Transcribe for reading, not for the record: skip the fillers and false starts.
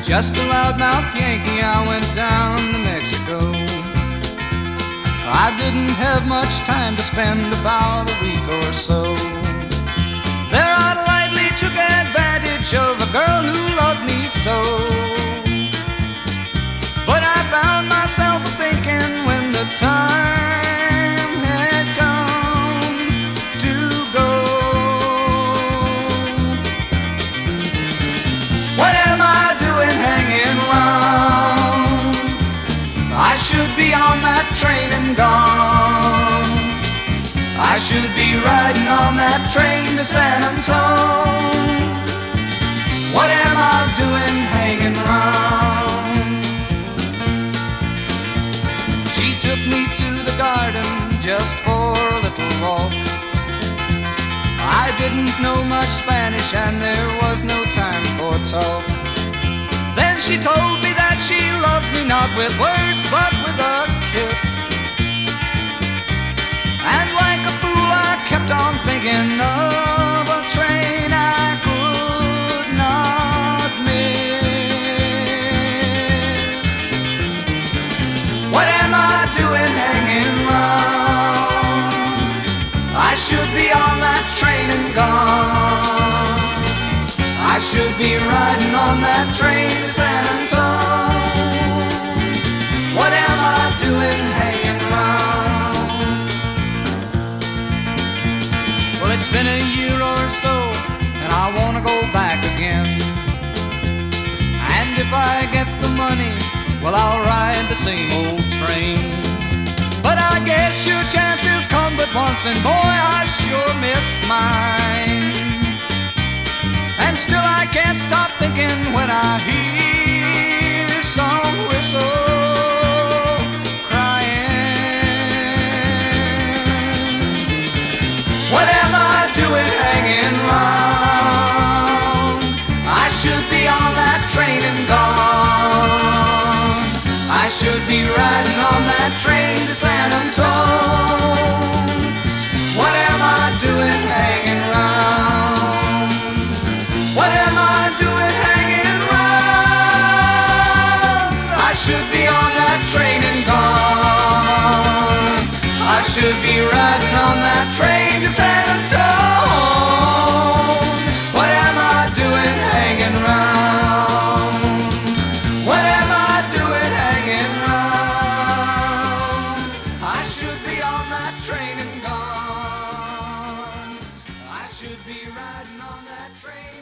Just a loudmouth Yankee, I went down to Mexico. I didn't have much time to spend, about a week or so. There I lightly took advantage of a girl who loved me so. But I found myself thinking when the time had come to go, what am I doing hanging round? I should be on that train and gone. I should be riding on that train to San Antone. What am I doing hanging round? She took me to the garden just for a little walk. I didn't know much Spanish and there was no time for talk. Then she told me that she loved me not with words but with a kiss. And like a fool I kept on thinking of a train I could not miss. What am I doing hanging round? I should be on that train and gone. I should be riding on that train to San Antone. What am I doing hanging round? Well, it's been a year or so and I wanna go back again. And if I get the money, well, I'll ride the same old train. But I guess your chances come but once, and boy, I sure missed mine. And still I can't stop thinking when I hear some whistle crying. What am I doing hanging round? I should be on that train and gone. I should be riding on that train to San Antone. What am I doing hanging round? What am I doing hanging round? I should be on that train and gone. I should be riding on that train to San Antone. What am I doing hanging round? What am I doing hanging round? I should be on that train and gone. I should be riding on that train.